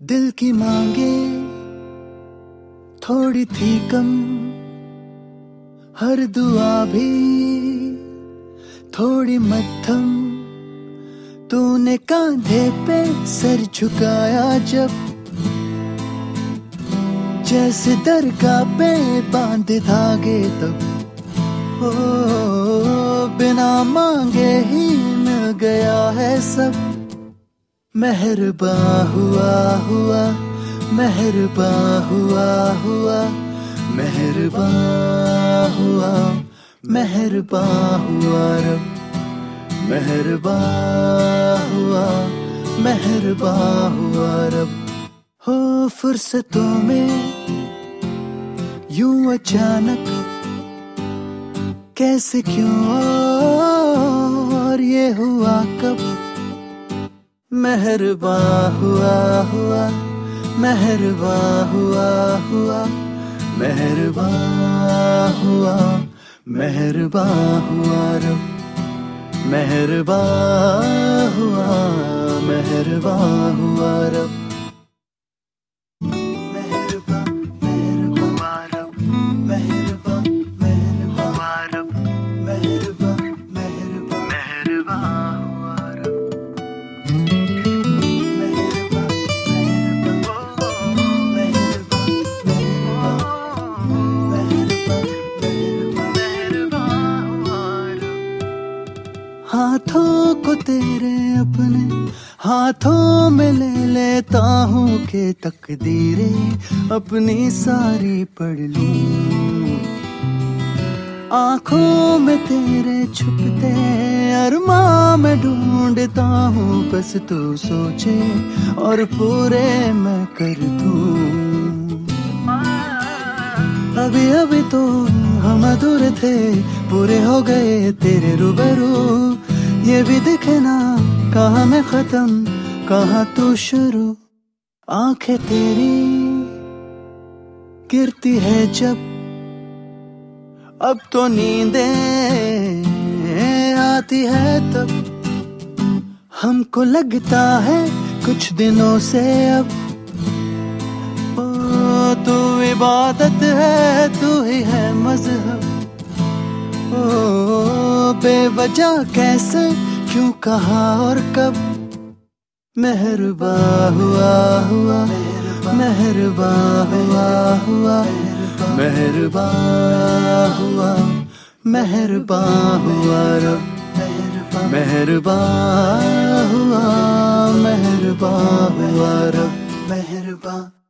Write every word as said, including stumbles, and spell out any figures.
दिल की मांगे थोड़ी थी कम, हर दुआ भी थोड़ी मध्यम। तूने कांधे पे सर झुकाया जब, जैसे दरगाह पे बांधे धागे तब। ओ बिना मांगे ही मिल गया है सब। मेहरबा हुआ हुआ, मेहरबा हुआ हुआ, मेहरबा हुआ, मेहरबा हुआ रब। मेहरबा हुआ, मेहरबा हुआ रब। हो फुर्सतों में यूं अचानक, कैसे क्यों और ये हुआ कब। मेहरबा हुआ हुआ, मेहरबा हुआ हुआ, मेहरबा हुआ, मेहरबा हुआ रब। मेहरबा हुआ, मेहरबा हुआ रब। मेहरबा मेहरबा रब, मेहरबा मेहरबा रब, मेहरबा मेहरबा मेहरबा हुआ रब। हाथों को तेरे अपने हाथों में ले लेता हूँ कि तकदीरें अपनी सारी पढ़ लूं। आँखों में तेरे छुपते अरमां में ढूंढता हूँ, बस तू सोचे और पूरे मैं कर दूं। अभी अभी तो हम अधूरे थे, पूरे हो गए तेरे रूबरू। ये भी दिखे ना कहाँ मैं खत्म, कहाँ तू शुरू। आंखें तेरी गिरती है जब, अब तो नींदें आती है तब। हमको लगता है कुछ दिनों से अब, ओ तू इबादत है, तू ही है मजहब। ओ बेवजह कैसे क्यों कहा और कब। मेहरबा हुआ हुआ, मेहरबा हुआ हुआ, मेहरबा हुआ, मेहरबा हुआ रब। मेहरबा हुआ, मेहरबा हुआ रब। मेहरबा